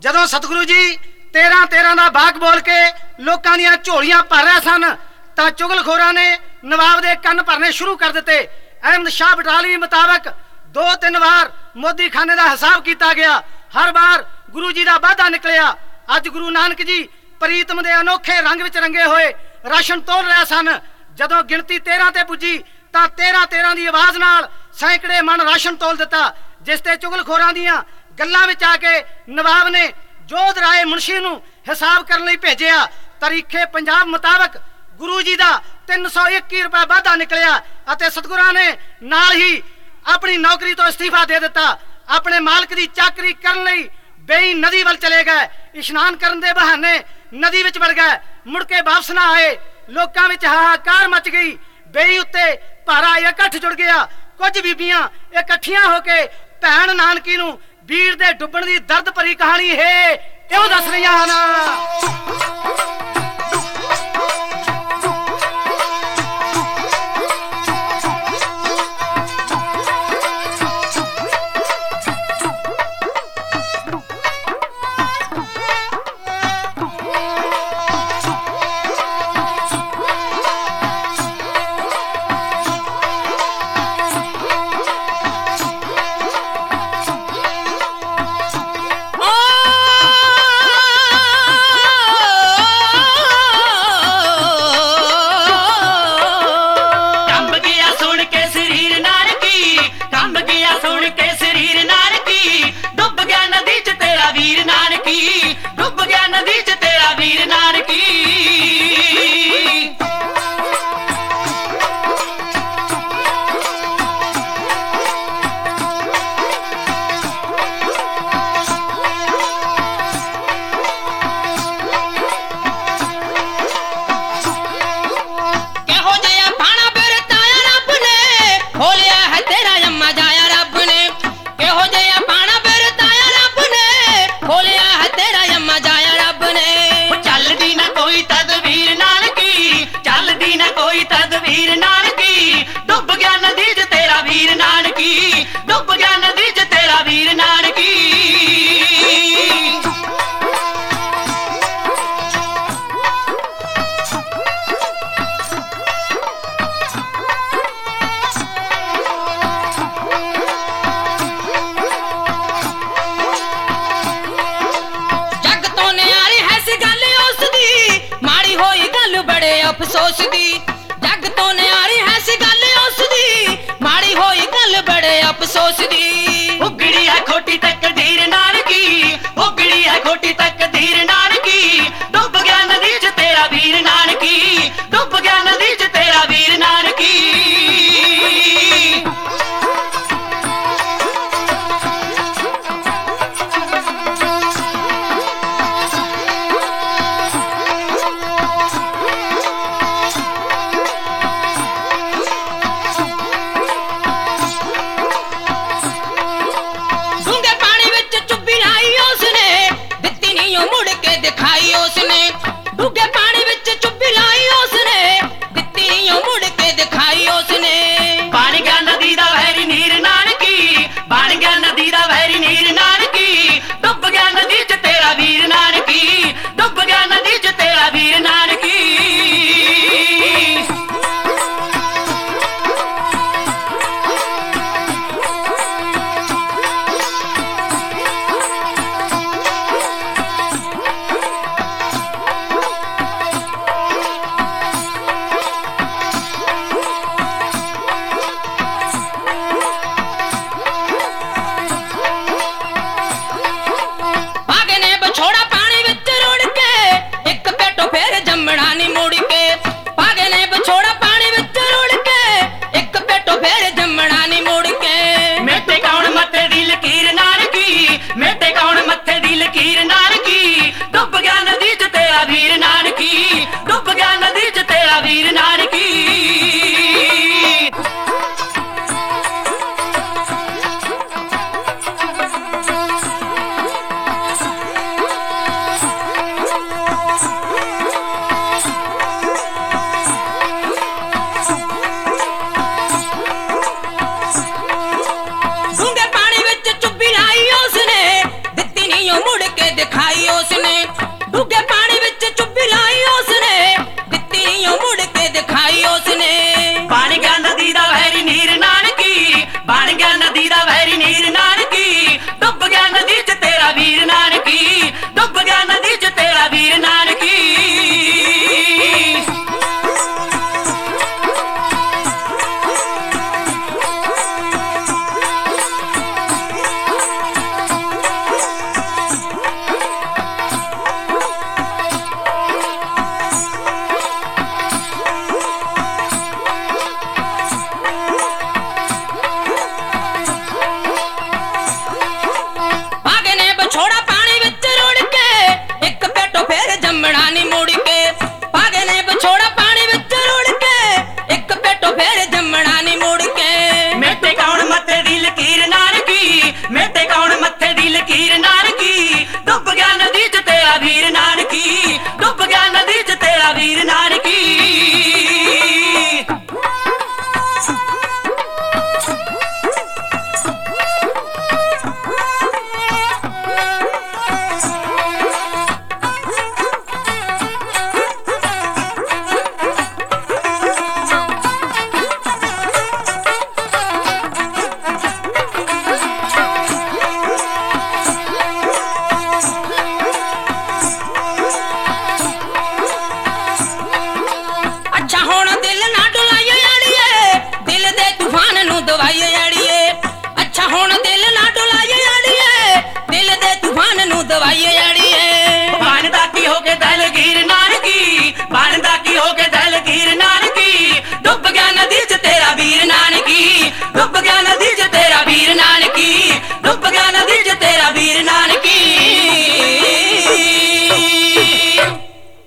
ਜਦੋਂ ਸਤਿਗੁਰੂ ਜੀ 13 ਦਾ ਬਾਗ ਬੋਲ ਕੇ ਲੋਕਾਂ ਦੀਆਂ ਝੋਲੀਆਂ ਭਰ ਰਹੇ ਸਨ ਤਾਂ ਚੁਗਲਖੋਰਾਂ ਨੇ ਨਵਾਬ ਦੇ ਕੰਨ ਭਰਨੇ ਸ਼ੁਰੂ ਕਰ ਦਿੱਤੇ। ਅਹਿਮਦ ਸ਼ਾਹ ਬਟਾਲਵੀ ਮੁਤਾਬਕ 2-3 ਵਾਰ ਮੋਦੀ ਖਾਨੇ ਦਾ ਹਿਸਾਬ ਕੀਤਾ ਗਿਆ, ਹਰ ਵਾਰ ਗੁਰੂ ਜੀ ਦਾ ਵਾਅਦਾ ਨਿਕਲਿਆ। ਅੱਜ ਗੁਰੂ ਨਾਨਕ ਜੀ ਪ੍ਰੀਤਮ ਦੇ ਅਨੋਖੇ ਰੰਗ ਵਿੱਚ ਰੰਗੇ ਹੋਏ ਰਾਸ਼ਨ ਤੋਲ ਰਹੇ ਸਨ। ਜਦੋਂ ਗਿਣਤੀ 13 ਤੇ ਪੁੱਜੀ ਤਾਂ 13 ਦੀ ਆਵਾਜ਼ ਨਾਲ ਸੈਂਕੜੇ ਮਣ ਰਾਸ਼ਨ ਤੋਲ ਦਿੱਤਾ, ਜਿਸ ਤੇ ਚੁਗਲਖੋਰਾਂ ਦੀਆਂ ਗੱਲਾਂ ਵਿੱਚ ਆ ਕੇ ਨਵਾਬ ਨੇ ਜੋਧ ਰਾਏ ਮੁਨਸ਼ੀ ਨੂੰ ਹਿਸਾਬ ਕਰਨ ਲਈ ਭੇਜਿਆ। ਤਰੀਖੇ ਪੰਜਾਬ ਮੁਤਾਬਕ ਗੁਰੂ ਜੀ ਦਾ 321 ਰੁਪਏ ਵਾਧਾ ਨਿਕਲਿਆ ਅਤੇ ਸਤਿਗੁਰਾਂ ਨੇ ਨਾਲ ਹੀ ਆਪਣੀ ਨੌਕਰੀ ਤੋਂ ਅਸਤੀਫਾ ਦੇ ਦਿੱਤਾ। ਆਪਣੇ ਮਾਲਕ ਦੀ ਚਾਕਰੀ ਕਰਨ ਲਈ ਬੇਈ ਨਦੀ ਵੱਲ ਚਲੇ ਗਏ। ਇਸ਼ਨਾਨ ਕਰਨ ਦੇ ਬਹਾਨੇ ਨਦੀ ਵਿੱਚ ਵੜ ਗਏ, ਮੁੜ ਕੇ ਵਾਪਸ ਨਾ ਆਏ। ਲੋਕਾਂ ਵਿੱਚ ਹਾਹਾਕਾਰ ਮਚ ਗਈ। ਬੇਈ ਉੱਤੇ ਭਾਰਾ ਇਕੱਠ ਜੁੜ ਗਿਆ। ਕੁਝ ਬੀਬੀਆਂ ਇਕੱਠੀਆਂ ਹੋ ਕੇ ਭੈਣ ਨਾਨਕੀ ਨੂੰ ਵੀਰ ਦੇ ਡੁੱਬਣ ਦੀ ਦਰਦ ਭਰੀ ਕਹਾਣੀ ਹੈ ਇਉਂ ਦੱਸ ਰਹੀਆਂ ਹਨ। ਅਫਸੋਸ ਦੀ ਜੱਗ ਤੋਂ ਨਿਆਰੀ ਹੈ ਸੀ ਗੱਲ ਉਸ ਦੀ, ਮਾੜੀ ਹੋਈ ਗੱਲ ਬੜੇ ਅਫਸੋਸ ਦੀ। ਉਗੜੀ ਹੈ ਖੋਟੀ ਤਕਦੀਰ ਨਾਨਕੀ, ਉਗੜੀ ਹੈ ਖੋਟੀ ਤਕਦੀਰ ਨਾਨਕੀ, ਡੁੱਬ ਗਿਆ ਨਦੀ 'ਚ ਤੇਰਾ ਵੀਰ ਨਾਨਕੀ, ਡੁੱਬ ਗਿਆ ਨਦੀ 'ਚ ਤੇਰਾ ਵੀਰ ਨਾਨਕੀ। ਡੂੰਘੇ ਪਾਣੀ ਵਿੱਚ ਚੁੱਭੀ ਲਾਈ ਉਸਨੇ, ਦਿੱਤੀ ਨਹੀਂ ਉਹ ਮੁੜ ਕੇ ਦਿਖਾਈ ਉਸਨੇ ਡੂੰਘੇ ਪਾਣੀ ਵਿੱਚ ਚੁੱਭੀ ਲਾਈ ਉਸਨੇ ਦਿੱਤੀ ਨੀ ਉਹ ਮੁੜ ਕੇ ਦਿਖਾਈ ਉਸਨੇ ਬਣ ਗਿਆ ਨਦੀ ਦਾ ਵਹਿਰੀ ਨੀਰ ਨਾਨਕੀ ਬਣ ਗਿਆ ਨਦੀ ਦਾ ਵਹਿਰੀ ਨੀਰ ਨਾਨਕੀ ਡੁੱਬ ਗਿਆ ਨਦੀ 'ਚ ਤੇਰਾ ਵੀਰ ਨਾਨਕੀ ਡੁੱਬ ਗਿਆ ਨਦੀ 'ਚ ਤੇਰਾ ਵੀਰ ਨਾਨਕੀ ਆਗੇ ਨੇ ਵਿਛੋੜਾ ਪਾਣੀ ਵਿੱਚ ਰੁੜ ਕੇ ਇੱਕ ਪੇਟੋ ਫੇਰ ਜੰਮਣਾ ਨੀ ਮੁੜ ਕੇ ਆਗੇ ਨੇ ਵਿਛੋੜਾ ਪਾਣੀ ਵਿੱਚ ਰੁੜ ਕੇ ਇੱਕ ਪੇਟੋ ਫੇਰ ਜੰਮਣਾ ਨੀ ਮੁੜ ਕੇ ਮੇਤੇ ਕੌਣ ਮੱਥੇ ਦੀ ਲਕੀਰ ਨਾਨਕੀ ਮੇਤੇ ਕੌਣ ਮੱਥੇ ਦੀ ਲਕੀਰ ਨਾਨਕੀ ਡੁੱਬ ਗਿਆ ਨਦੀ 'ਚ ਤੇਰਾ ਵੀਰ ਨਾਨਕੀ ਡੁੱਬ ਗਿਆ ਨਦੀ 'ਚ ਤੇਰਾ ਵੀਰ ਨਾਨਕੀ ਅੱਛਾ ਹੁਣ ਦਿਲ ਨਾ ਡੁਲਾਈਏ ਅੜੀਏ ਦਿਲ ਦੇ ਤੂਫਾਨ ਨੂੰ ਦਵਾਈਏ ਅੜੀਏ ਅੱਛਾ ਹੁਣ ਦਿਲ ਨਾ ਡੁਲਾਈਏ ਅੜੀਏ ਦਿਲ ਦੇ ਤੂਫਾਨ ਨੂੰ ਦਵਾਈਏ ਅੜੀਏ ਬਣਦਾ ਕੀ ਹੋ ਕੇ ਦਲਗੀਰ ਨਾਨਕੀ ਬਣਦਾ ਕੀ ਹੋ ਕੇ ਦਲਗੀਰ ਨਾਨਕੀ ਡੁੱਬ ਗਿਆ ਨਦੀ 'ਚ ਤੇਰਾ ਵੀਰ ਨਾਨਕੀ ਡੁੱਬ ਗਿਆ ਨਦੀ 'ਚ ਤੇਰਾ ਵੀਰ